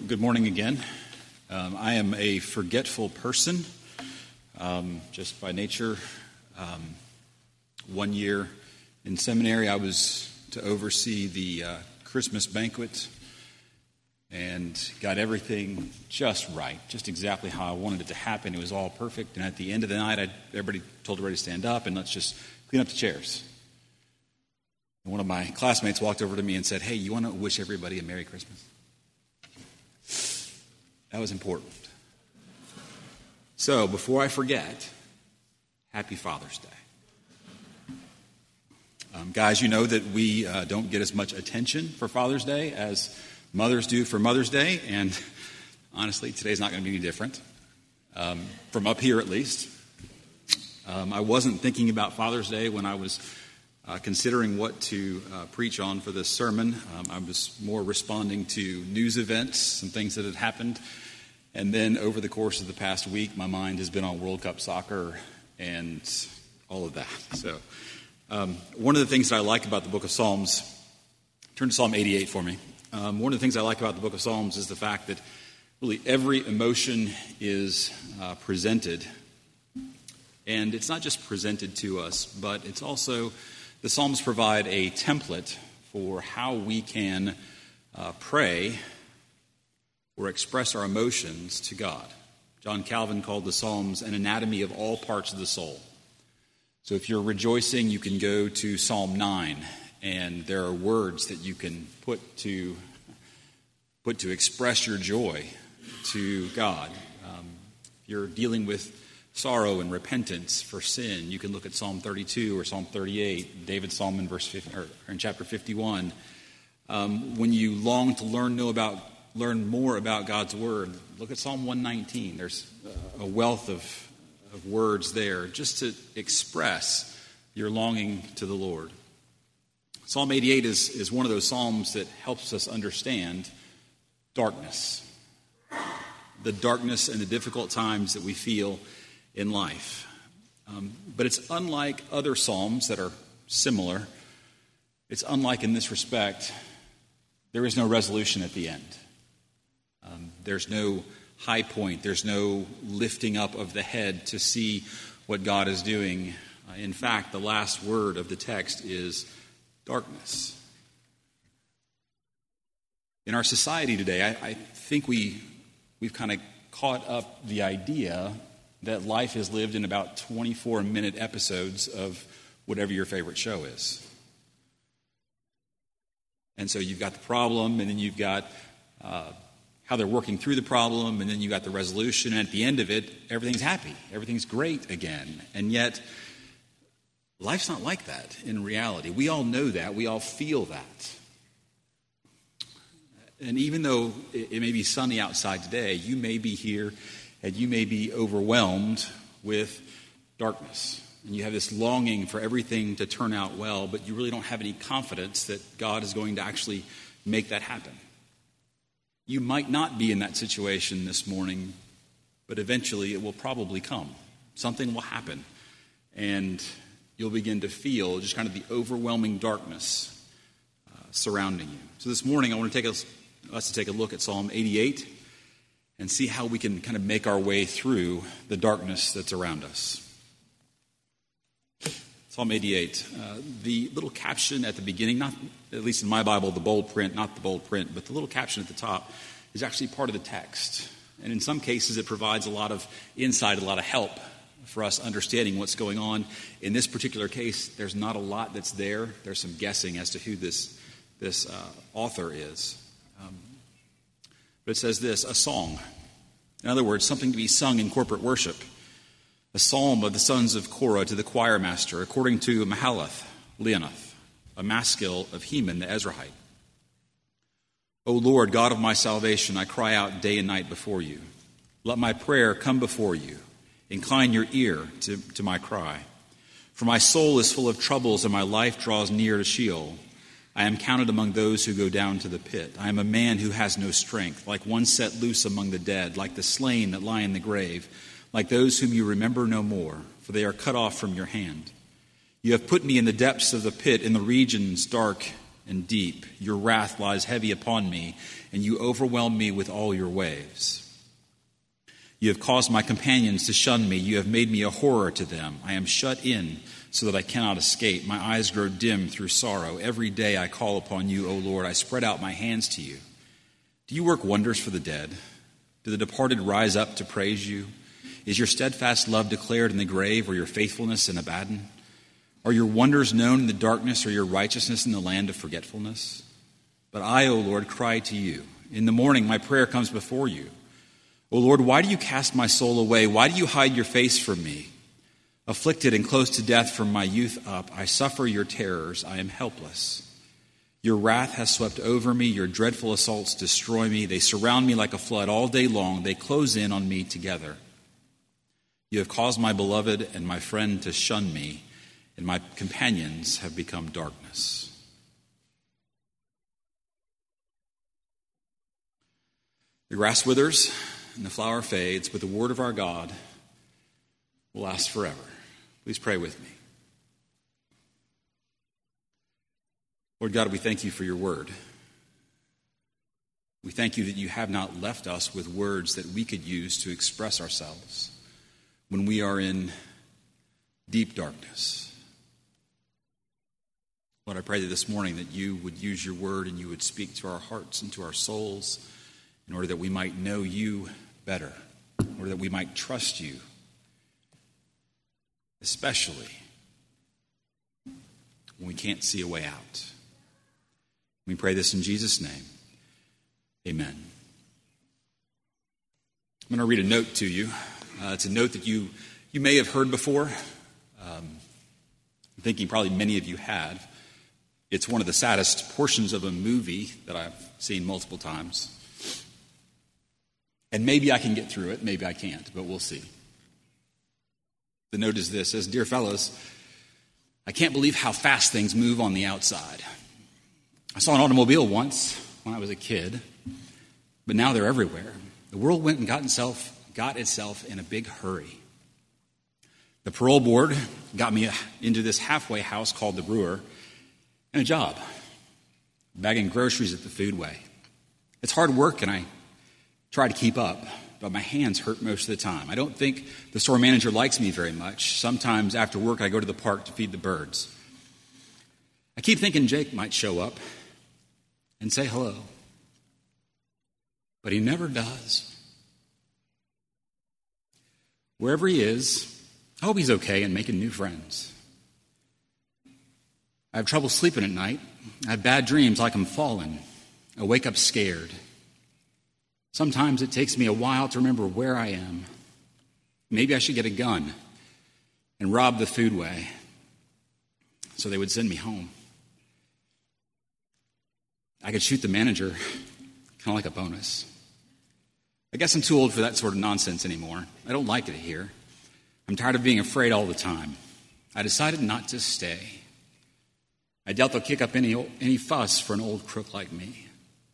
Well, good morning again. I am a forgetful person, just by nature. 1 year in seminary, I was to oversee the Christmas banquet and got everything just right, just exactly how I wanted it to happen. It was all perfect. And at the end of the night, everybody told everybody to stand up and let's just clean up the chairs. And one of my classmates walked over to me and said, "Hey, you want to wish everybody a Merry Christmas?" That was important. So, before I forget, Happy Father's Day. Guys, you know that we don't get as much attention for Father's Day as mothers do for Mother's Day, and honestly, today's not going to be any different, from up here at least. I wasn't thinking about Father's Day when I was considering what to preach on for this sermon. I was more responding to news events, some things that had happened. And then over the course of the past week, my mind has been on World Cup soccer and all of that. So one of the things that I like about the book of Psalms, turn to Psalm 88 for me. One of the things I like about the book of Psalms is the fact that really every emotion is presented. And it's not just presented to us, but it's also, the Psalms provide a template for how we can pray or express our emotions to God. John Calvin called the Psalms an anatomy of all parts of the soul. So if you're rejoicing, you can go to Psalm 9, and there are words that you can put to express your joy to God. If you're dealing with sorrow and repentance for sin, you can look at Psalm 32 or Psalm 38, David's Psalm in chapter 51. When you long to learn more about God's Word, look at Psalm 119. There's a wealth of words there just to express your longing to the Lord. Psalm 88 is one of those psalms that helps us understand darkness, the darkness and the difficult times that we feel in life. But it's unlike other psalms that are similar. It's unlike in this respect, there is no resolution at the end. There's no high point. There's no lifting up of the head to see what God is doing. In fact, the last word of the text is darkness. In our society today, I think we've kind of caught up the idea that life is lived in about 24-minute episodes of whatever your favorite show is. And so you've got the problem, and then you've got how they're working through the problem, and then you got the resolution, and at the end of it, everything's happy. Everything's great again. And yet, life's not like that in reality. We all know that. We all feel that. And even though it may be sunny outside today, you may be here and you may be overwhelmed with darkness. And you have this longing for everything to turn out well, but you really don't have any confidence that God is going to actually make that happen. You might not be in that situation this morning, but eventually it will probably come. Something will happen, and you'll begin to feel just kind of the overwhelming darkness surrounding you. So this morning I want to take us to take a look at Psalm 88 and see how we can kind of make our way through the darkness that's around us. Psalm 88. The little caption at the beginning, not at least in my Bible, the bold print, not the bold print, but the little caption at the top is actually part of the text. And in some cases it provides a lot of insight, a lot of help for us understanding what's going on. In this particular case, there's not a lot that's there. There's some guessing as to who this author is. But it says this, a song. In other words, something to be sung in corporate worship. A psalm of the sons of Korah to the choir master, according to Mahalath, Leonoth, a maskil of Heman the Ezrahite. O Lord, God of my salvation, I cry out day and night before you. Let my prayer come before you. Incline your ear to my cry. For my soul is full of troubles, and my life draws near to Sheol. I am counted among those who go down to the pit. I am a man who has no strength, like one set loose among the dead, like the slain that lie in the grave, like those whom you remember no more, for they are cut off from your hand. You have put me in the depths of the pit, in the regions dark and deep. Your wrath lies heavy upon me, and you overwhelm me with all your waves. You have caused my companions to shun me. You have made me a horror to them. I am shut in so that I cannot escape. My eyes grow dim through sorrow. Every day I call upon you, O Lord. I spread out my hands to you. Do you work wonders for the dead? Do the departed rise up to praise you? Is your steadfast love declared in the grave, or your faithfulness in Abaddon? Are your wonders known in the darkness, or your righteousness in the land of forgetfulness? But I, O Lord, cry to you. In the morning my prayer comes before you. O Lord, why do you cast my soul away? Why do you hide your face from me? Afflicted and close to death from my youth up, I suffer your terrors. I am helpless. Your wrath has swept over me. Your dreadful assaults destroy me. They surround me like a flood all day long. They close in on me together. You have caused my beloved and my friend to shun me, and my companions have become darkness. The grass withers and the flower fades, but the word of our God will last forever. Please pray with me. Lord God, we thank you for your word. We thank you that you have not left us with words that we could use to express ourselves when we are in deep darkness. Lord, I pray that this morning that you would use your word and you would speak to our hearts and to our souls in order that we might know you better, in order that we might trust you, especially when we can't see a way out. We pray this in Jesus' name. Amen. I'm going to read a note to you. It's a note that you may have heard before. I'm thinking probably many of you have. It's one of the saddest portions of a movie that I've seen multiple times. And maybe I can get through it, maybe I can't, but we'll see. The note is this: it says, "Dear fellows, I can't believe how fast things move on the outside. I saw an automobile once when I was a kid, but now they're everywhere. The world went and got itself in a big hurry. The parole board got me into this halfway house called the Brewer and a job, bagging groceries at the Foodway. It's hard work, and I try to keep up, but my hands hurt most of the time. I don't think the store manager likes me very much. Sometimes after work, I go to the park to feed the birds. I keep thinking Jake might show up and say hello, but he never does. Wherever he is, I hope he's okay and making new friends. I have trouble sleeping at night. I have bad dreams like I'm falling. I wake up scared. Sometimes it takes me a while to remember where I am. Maybe I should get a gun and rob the Foodway so they would send me home. I could shoot the manager, kind of like a bonus. I guess I'm too old for that sort of nonsense anymore. I don't like it here. I'm tired of being afraid all the time. I decided not to stay. I doubt they'll kick up any fuss for an old crook like me."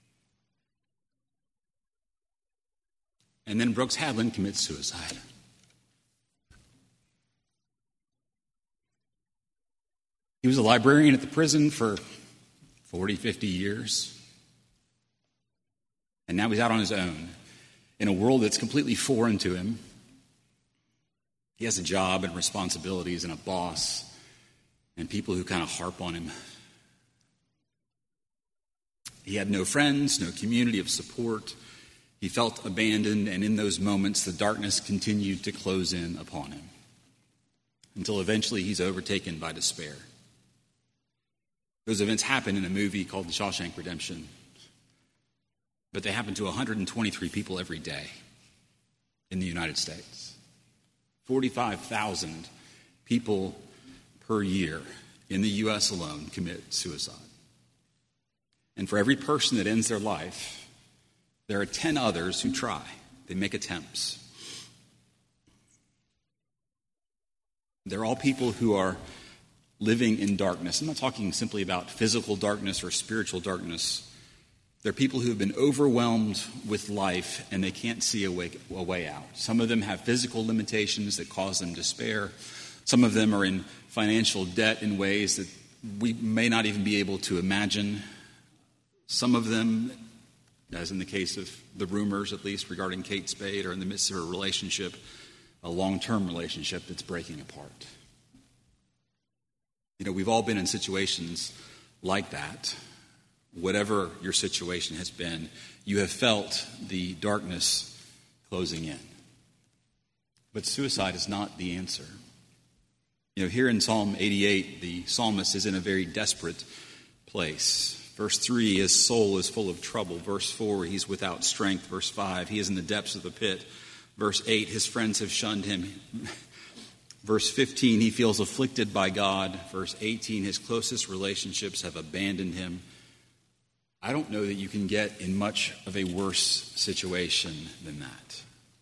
And then Brooks Hadlin commits suicide. He was a librarian at the prison for 40, 50 years. And now he's out on his own in a world that's completely foreign to him. He has a job and responsibilities and a boss and people who kind of harp on him. He had no friends, no community of support. He felt abandoned, and in those moments, the darkness continued to close in upon him until eventually he's overtaken by despair. Those events happen in a movie called The Shawshank Redemption, but they happen to 123 people every day in the United States. 45,000 people per year in the U.S. alone commit suicide. And for every person that ends their life, there are 10 others who try. They make attempts. They're all people who are living in darkness. I'm not talking simply about physical darkness or spiritual darkness. They're people who have been overwhelmed with life and they can't see a way out. Some of them have physical limitations that cause them despair. Some of them are in financial debt in ways that we may not even be able to imagine some of them, as in the case of the rumors, at least, regarding Kate Spade, are in the midst of a relationship, a long-term relationship that's breaking apart. You know, we've all been in situations like that. Whatever your situation has been, you have felt the darkness closing in. But suicide is not the answer. You know, here in Psalm 88, the psalmist is in a very desperate place. Verse 3, his soul is full of trouble. Verse 4, he's without strength. Verse 5, he is in the depths of the pit. Verse 8, his friends have shunned him. Verse 15, he feels afflicted by God. Verse 18, his closest relationships have abandoned him. I don't know that you can get in much of a worse situation than that.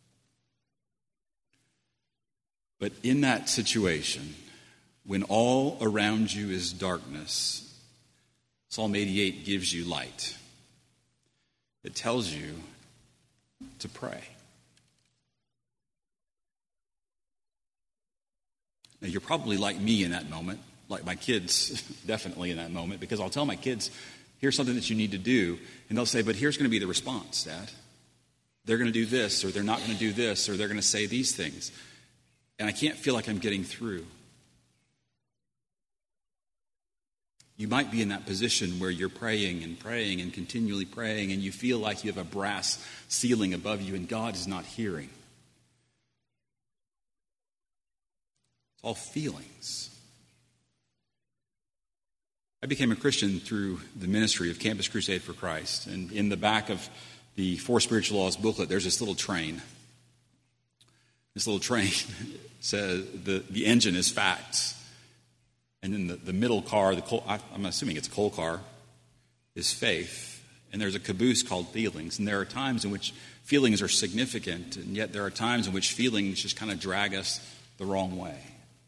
But in that situation, when all around you is darkness, Psalm 88 gives you light. It tells you to pray. Now, you're probably like me in that moment, like my kids definitely in that moment, because I'll tell my kids, here's something that you need to do, and they'll say, but here's going to be the response, Dad. They're going to do this, or they're not going to do this, or they're going to say these things. And I can't feel like I'm getting through. You might be in that position where you're praying and continually praying, and you feel like you have a brass ceiling above you, and God is not hearing. It's all feelings. I became a Christian through the ministry of Campus Crusade for Christ. And in the back of the Four Spiritual Laws booklet, there's this little train. This little train says the engine is facts. And then the middle car, I'm assuming it's a coal car, is faith. And there's a caboose called feelings. And there are times in which feelings are significant, and yet there are times in which feelings just kind of drag us the wrong way.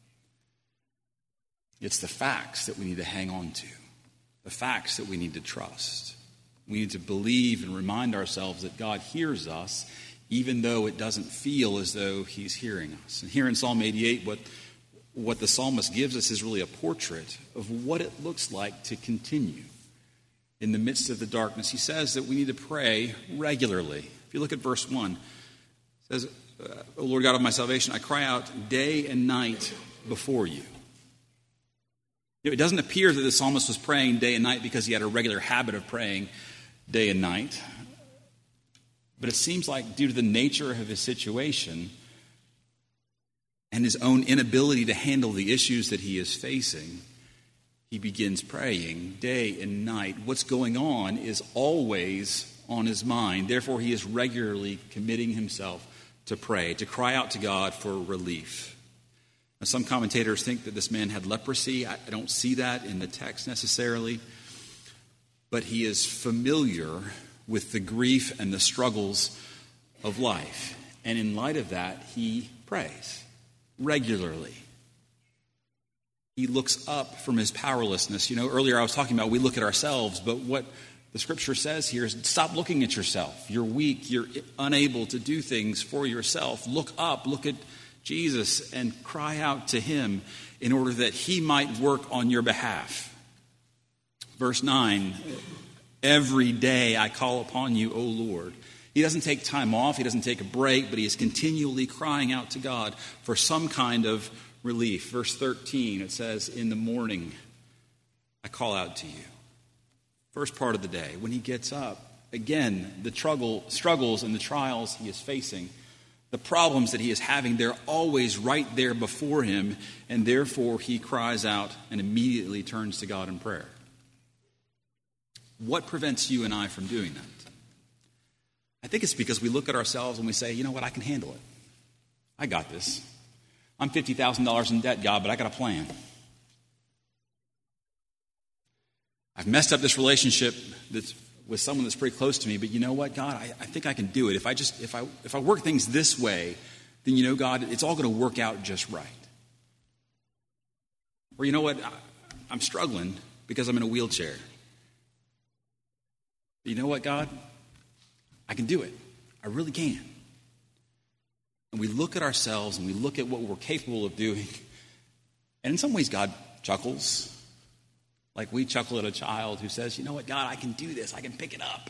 It's the facts that we need to hang on to, the facts that we need to trust. We need to believe and remind ourselves that God hears us, even though it doesn't feel as though he's hearing us. And here in Psalm 88, what the psalmist gives us is really a portrait of what it looks like to continue in the midst of the darkness. He says that we need to pray regularly. If you look at verse 1, it says, O Lord God of my salvation, I cry out day and night before you. It doesn't appear that the psalmist was praying day and night because he had a regular habit of praying day and night. But it seems like due to the nature of his situation and his own inability to handle the issues that he is facing, he begins praying day and night. What's going on is always on his mind. Therefore, he is regularly committing himself to pray, to cry out to God for relief. Now, some commentators think that this man had leprosy. I don't see that in the text necessarily. But he is familiar with the grief and the struggles of life. And in light of that, he prays regularly. He looks up from his powerlessness. You know, earlier I was talking about we look at ourselves, but what the scripture says here is stop looking at yourself. You're weak. You're unable to do things for yourself. Look up. Look at Jesus and cry out to him in order that he might work on your behalf. Verse 9, every day I call upon you, O Lord. He doesn't take time off. He doesn't take a break, but he is continually crying out to God for some kind of relief. Verse 13, it says, in the morning I call out to you. First part of the day, when he gets up, again, the struggles and the trials he is facing, the problems that he is having, they're always right there before him, and therefore he cries out and immediately turns to God in prayer. What prevents you and I from doing that? I think it's because we look at ourselves and we say, you know what, I can handle it. I got this. I'm $50,000 in debt, God, but I got a plan. I've messed up this relationship that's with someone that's pretty close to me, but you know what, God, I think I can do it. If I work things this way, then you know, God, it's all going to work out just right. Or you know what, I'm struggling because I'm in a wheelchair. But you know what, God, I can do it. I really can. And we look at ourselves and we look at what we're capable of doing. And in some ways, God chuckles. Like we chuckle at a child who says, you know what, God, I can do this. I can pick it up.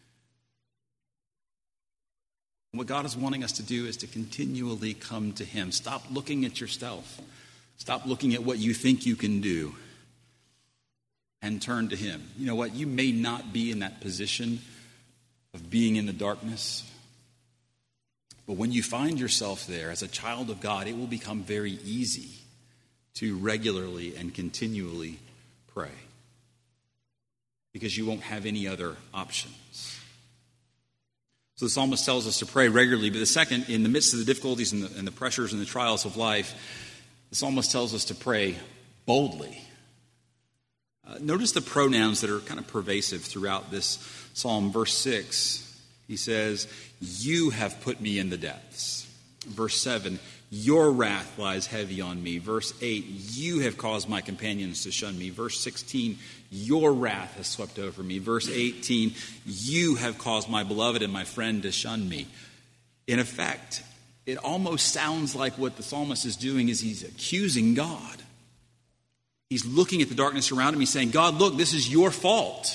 What God is wanting us to do is to continually come to him. Stop looking at yourself. Stop looking at what you think you can do and turn to him. You know what? You may not be in that position of being in the darkness, but when you find yourself there as a child of God, it will become very easy to regularly and continually pray because you won't have any other options. So the psalmist tells us to pray regularly, but the second, in the midst of the difficulties and the pressures and the trials of life, the psalmist tells us to pray boldly. Notice the pronouns that are kind of pervasive throughout this psalm. Verse 6, he says, you have put me in the depths. Verse 7, your wrath lies heavy on me. Verse 8, you have caused my companions to shun me. Verse 16, your wrath has swept over me. Verse 18, you have caused my beloved and my friend to shun me. In effect, it almost sounds like what the psalmist is doing is he's accusing God. He's looking at the darkness around him. He's saying, God, look, this is your fault.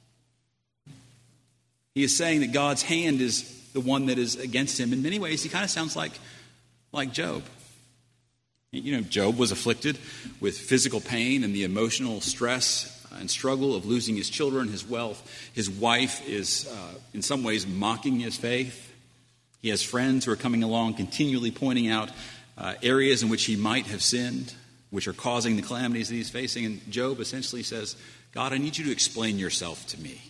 He is saying that God's hand is the one that is against him. In many ways, he kind of sounds like Job. You know, Job was afflicted with physical pain and the emotional stress and struggle of losing his children, his wealth. His wife is, in some ways, mocking his faith. He has friends who are coming along, continually pointing out areas in which he might have sinned, which are causing the calamities that he's facing. And Job essentially says, God, I need you to explain yourself to me.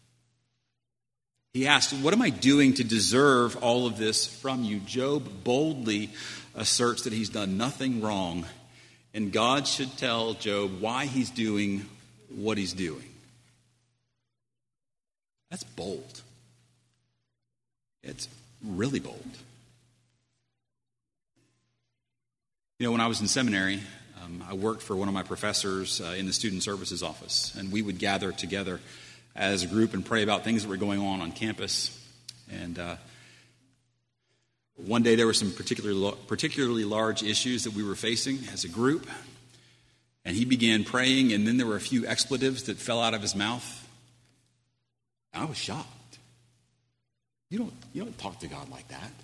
He asked, what am I doing to deserve all of this from you? Job boldly asserts that he's done nothing wrong, and God should tell Job why he's doing what he's doing. That's bold. It's really bold. You know, when I was in seminary, I worked for one of my professors in the student services office, and we would gather together as a group and pray about things that were going on campus. And one day there were some particularly large issues that we were facing as a group. And he began praying, and then there were a few expletives that fell out of his mouth. I was shocked. You don't talk to God like that.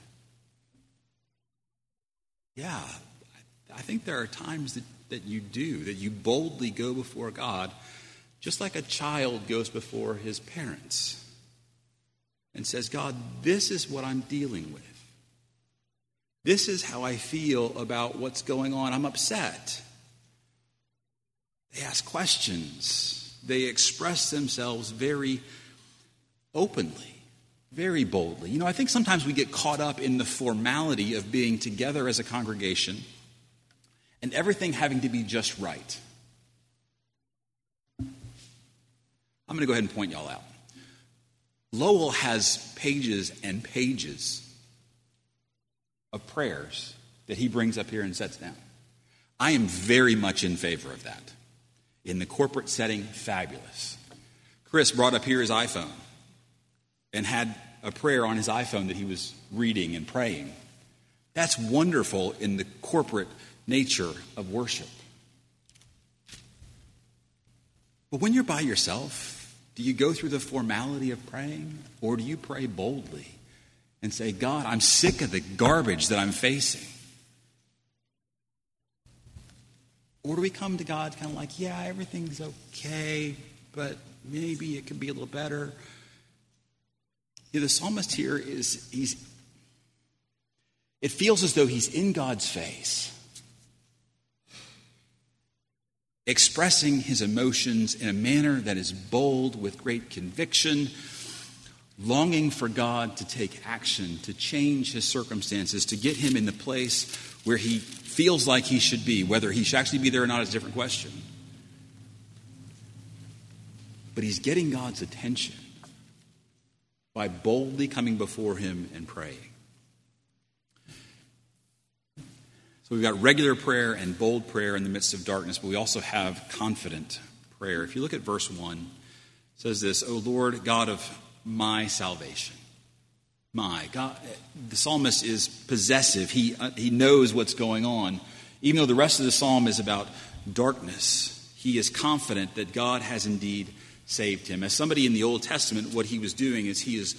Yeah, I think there are times that you do, that you boldly go before God, just like a child goes before his parents and says, God, this is what I'm dealing with. This is how I feel about what's going on. I'm upset. They ask questions. They express themselves very openly, very boldly. You know, I think sometimes we get caught up in the formality of being together as a congregation and everything having to be just right. I'm going to go ahead and point y'all out. Lowell has pages and pages of prayers that he brings up here and sets down. I am very much in favor of that. In the corporate setting, fabulous. Chris brought up here his iPhone and had a prayer on his iPhone that he was reading and praying. That's wonderful in the corporate nature of worship. But when you're by yourself, do you go through the formality of praying, or do you pray boldly and say, God, I'm sick of the garbage that I'm facing? Or do we come to God kind of like, yeah, everything's okay, but maybe it could be a little better? The psalmist here it feels as though he's in God's face, expressing his emotions in a manner that is bold with great conviction, longing for God to take action, to change his circumstances, to get him in the place where he feels like he should be. Whether he should actually be there or not is a different question. But he's getting God's attention by boldly coming before him and praying. So we've got regular prayer and bold prayer in the midst of darkness, but we also have confident prayer. If you look at verse 1, it says this, O Lord, God of my salvation. My God, the psalmist is possessive. He knows what's going on. Even though the rest of the psalm is about darkness, he is confident that God has indeed saved him. As somebody in the Old Testament, what he was doing is he's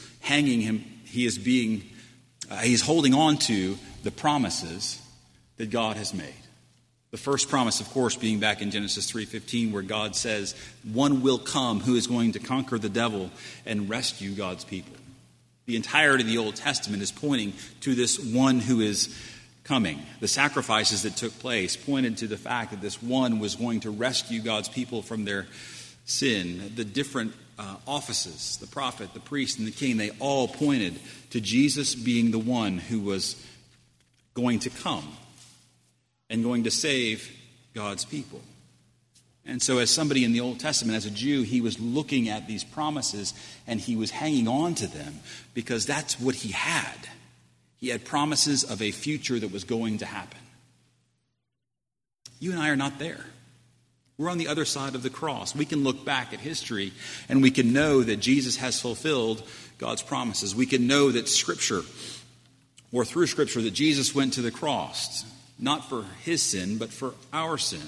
holding on to the promises that God has made. The first promise, of course, being back in Genesis 3:15, where God says, one will come who is going to conquer the devil and rescue God's people. The entirety of the Old Testament is pointing to this one who is coming. The sacrifices that took place pointed to the fact that this one was going to rescue God's people from their sin. The different offices, the prophet, the priest, and the king, they all pointed to Jesus being the one who was going to come and going to save God's people. And so as somebody in the Old Testament, as a Jew, he was looking at these promises and he was hanging on to them because that's what he had. He had promises of a future that was going to happen. You and I are not there. We're on the other side of the cross. We can look back at history and we can know that Jesus has fulfilled God's promises. We can know that Scripture, or through Scripture, that Jesus went to the cross, not for his sin, but for our sin.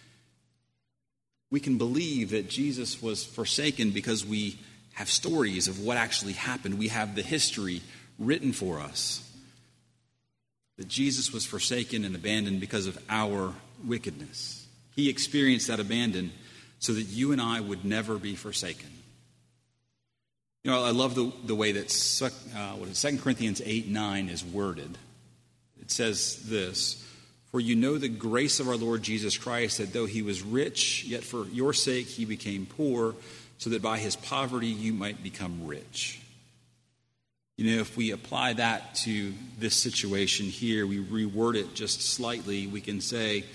We can believe that Jesus was forsaken because we have stories of what actually happened. We have the history written for us. That Jesus was forsaken and abandoned because of our wickedness. He experienced that abandon so that you and I would never be forsaken. You know, I love the way that 2 Corinthians 8:9 is worded. It says this, for you know the grace of our Lord Jesus Christ, that though he was rich, yet for your sake he became poor, so that by his poverty you might become rich. You know, if we apply that to this situation here, we reword it just slightly, we can say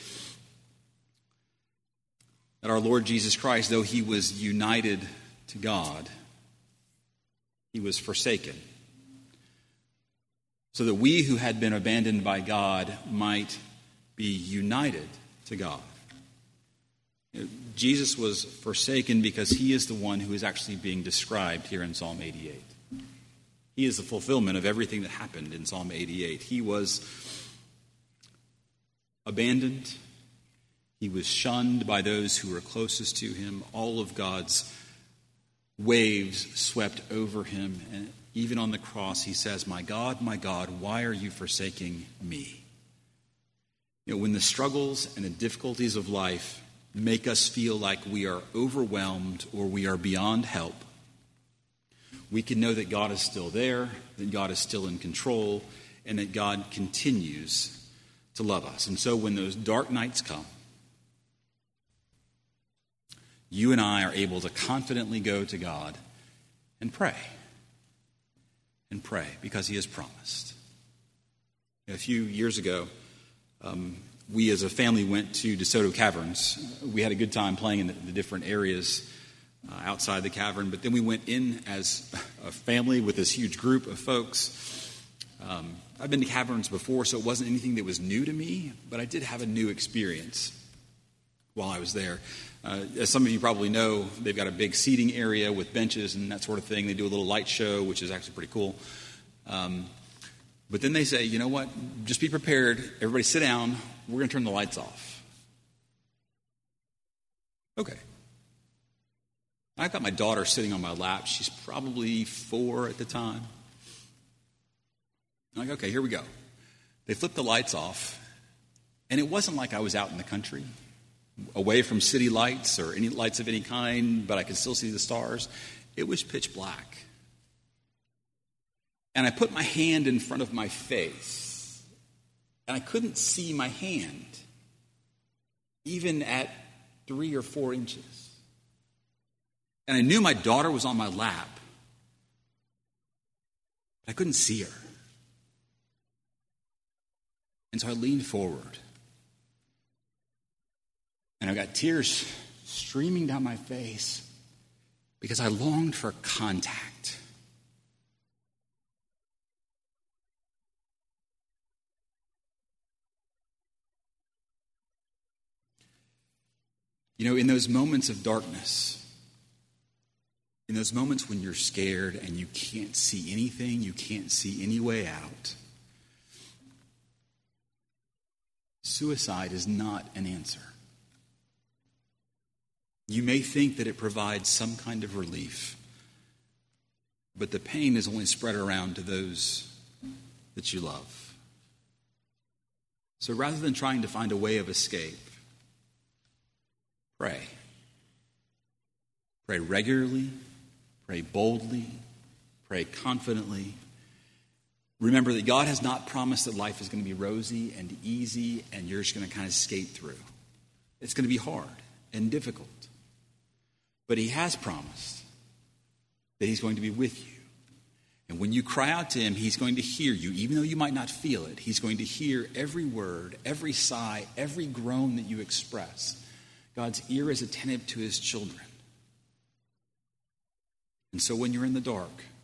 that our Lord Jesus Christ, though he was united to God, he was forsaken, so that we who had been abandoned by God might be united to God. You know, Jesus was forsaken because he is the one who is actually being described here in Psalm 88. He is the fulfillment of everything that happened in Psalm 88. He was abandoned. He was shunned by those who were closest to him. All of God's waves swept over him. And even on the cross, he says, my God, why are you forsaking me? You know, when the struggles and the difficulties of life make us feel like we are overwhelmed or we are beyond help, we can know that God is still there, that God is still in control, and that God continues to love us. And so when those dark nights come, you and I are able to confidently go to God and pray. And pray because he has promised. A few years ago, we as a family went to DeSoto Caverns. We had a good time playing in the different areas outside the cavern, but then we went in as a family with this huge group of folks. I've been to caverns before, so it wasn't anything that was new to me, but I did have a new experience while I was there. As some of you probably know, they've got a big seating area with benches and that sort of thing. They do a little light show, which is actually pretty cool. But then they say, you know what, just be prepared. Everybody sit down. We're going to turn the lights off. Okay. I've got my daughter sitting on my lap. She's probably 4 at the time. I'm like, okay, here we go. They flipped the lights off, and it wasn't like I was out in the country, away from city lights or any lights of any kind, but I could still see the stars. It was pitch black. And I put my hand in front of my face, and I couldn't see my hand, even at 3 or 4 inches. And I knew my daughter was on my lap, but I couldn't see her. And so I leaned forward, and I got tears streaming down my face because I longed for contact. You know, in those moments of darkness, in those moments when you're scared and you can't see anything, you can't see any way out, suicide is not an answer. You may think that it provides some kind of relief, but the pain is only spread around to those that you love. So rather than trying to find a way of escape, pray. Pray regularly, pray boldly, pray confidently. Remember that God has not promised that life is going to be rosy and easy and you're just going to kind of skate through. It's going to be hard and difficult. But he has promised that he's going to be with you. And when you cry out to him, he's going to hear you, even though you might not feel it. He's going to hear every word, every sigh, every groan that you express. God's ear is attentive to his children. And so when you're in the dark,